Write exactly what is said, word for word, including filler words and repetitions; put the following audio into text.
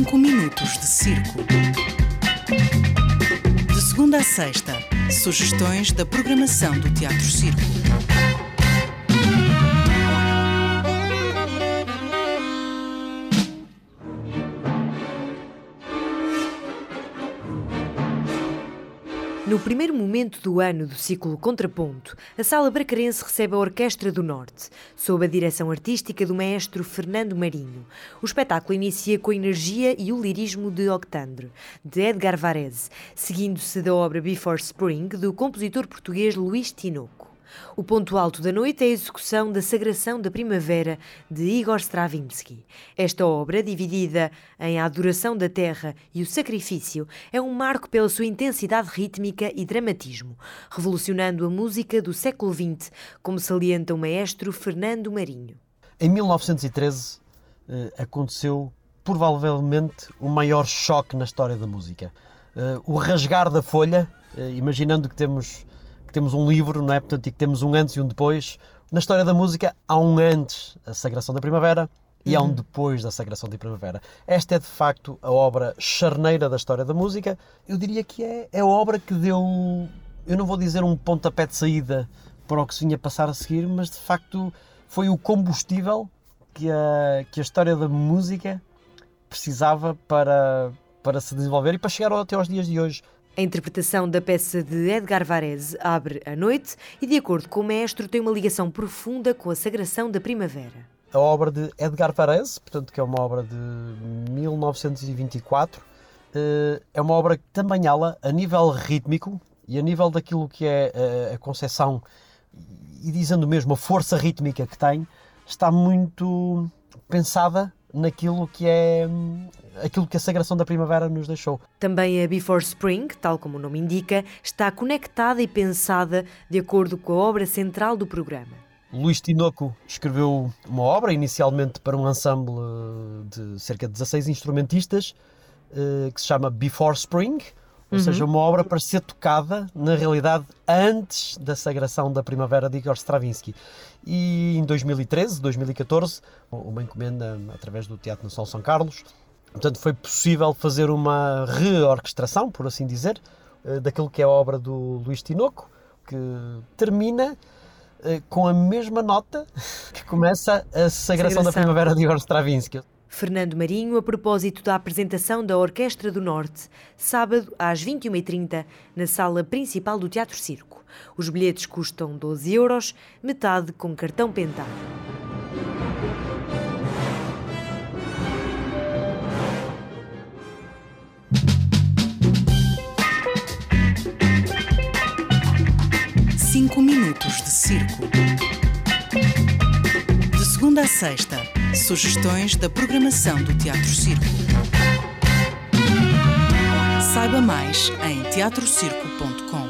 cinco minutos de circo. De segunda a sexta, sugestões da programação do Teatro Circo. No primeiro momento do ano do ciclo Contraponto, a Sala Bracarense recebe a Orquestra do Norte, sob a direção artística do maestro Fernando Marinho. O espetáculo inicia com a energia e o lirismo de Octandre, de Edgar Varese, seguindo-se da obra Before Spring, do compositor português Luís Tinoco. O ponto alto da noite é a execução da Sagração da Primavera, de Igor Stravinsky. Esta obra, dividida em A Adoração da Terra e o Sacrifício, é um marco pela sua intensidade rítmica e dramatismo, revolucionando a música do século vinte, como salienta o maestro Fernando Marinho. Em mil novecentos e treze eh, aconteceu, provavelmente, o maior choque na história da música. Eh, o rasgar da folha, eh, imaginando que temos... que temos um livro, não é? Portanto, e que temos um antes e um depois. Na história da música, há um antes, a Sagração da Primavera, e há um depois da Sagração da Primavera. Esta é, de facto, a obra charneira da história da música. Eu diria que é, é a obra que deu, eu não vou dizer um pontapé de saída para o que se vinha passar a seguir, mas, de facto, foi o combustível que a, que a história da música precisava para, para se desenvolver e para chegar até aos dias de hoje. A interpretação da peça de Edgar Varese abre a noite e, de acordo com o maestro, tem uma ligação profunda com a Sagração da Primavera. A obra de Edgar Varese, portanto, que é uma obra de mil novecentos e vinte e quatro, é uma obra que também ela, a nível rítmico e a nível daquilo que é a concepção e dizendo mesmo a força rítmica que tem, está muito pensada naquilo que é aquilo que a Sagração da Primavera nos deixou. Também a Before Spring, tal como o nome indica, está conectada e pensada de acordo com a obra central do programa. Luís Tinoco escreveu uma obra, inicialmente para um ensemble de cerca de dezasseis instrumentistas, que se chama Before Spring, ou uhum. seja, uma obra para ser tocada, na realidade, antes da Sagração da Primavera de Igor Stravinsky. E em dois mil e treze, dois mil e catorze, uma encomenda através do Teatro Nacional São Carlos, portanto foi possível fazer uma reorquestração, por assim dizer, daquilo que é a obra do Luís Tinoco, que termina com a mesma nota que começa a Sagração, Sagração. da Primavera de Igor Stravinsky. Fernando Marinho, a propósito da apresentação da Orquestra do Norte, sábado às vinte e uma e trinta, na sala principal do Teatro Circo. Os bilhetes custam doze euros, metade com cartão Pentar. Cinco minutos de circo. De segunda a sexta, sugestões da programação do Teatro Circo. Saiba mais em teatro circo ponto com.